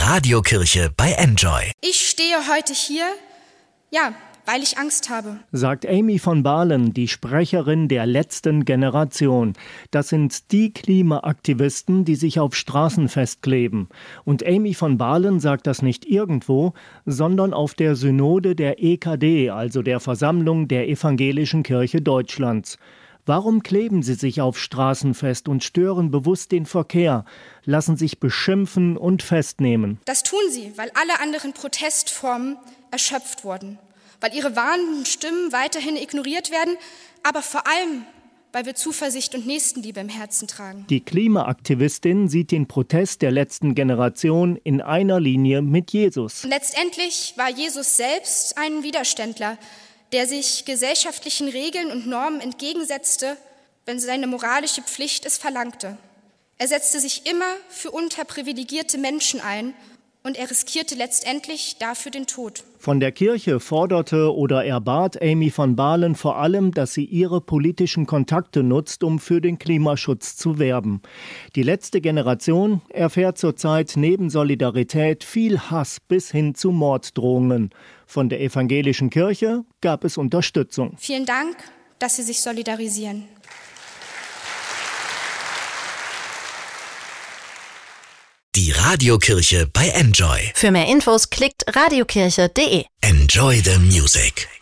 Radiokirche bei Enjoy. Ich stehe heute hier, weil ich Angst habe, sagt Amy von Balen, die Sprecherin der letzten Generation. Das sind die Klimaaktivisten, die sich auf Straßen festkleben. Und Amy von Balen sagt das nicht irgendwo, sondern auf der Synode der EKD, also der Versammlung der Evangelischen Kirche Deutschlands. Warum kleben sie sich auf Straßen fest und stören bewusst den Verkehr, lassen sich beschimpfen und festnehmen? Das tun sie, weil alle anderen Protestformen erschöpft wurden, weil ihre warnenden Stimmen weiterhin ignoriert werden, aber vor allem, weil wir Zuversicht und Nächstenliebe im Herzen tragen. Die Klimaaktivistin sieht den Protest der letzten Generation in einer Linie mit Jesus. Und letztendlich war Jesus selbst ein Widerständler, der sich gesellschaftlichen Regeln und Normen entgegensetzte, wenn seine moralische Pflicht es verlangte. Er setzte sich immer für unterprivilegierte Menschen ein und er riskierte letztendlich dafür den Tod. Von der Kirche forderte oder erbat Amy von Balen vor allem, dass sie ihre politischen Kontakte nutzt, um für den Klimaschutz zu werben. Die letzte Generation erfährt zurzeit neben Solidarität viel Hass bis hin zu Morddrohungen. Von der evangelischen Kirche gab es Unterstützung. Vielen Dank, dass Sie sich solidarisieren. Die Radiokirche bei Enjoy. Für mehr Infos klickt radiokirche.de. Enjoy the music.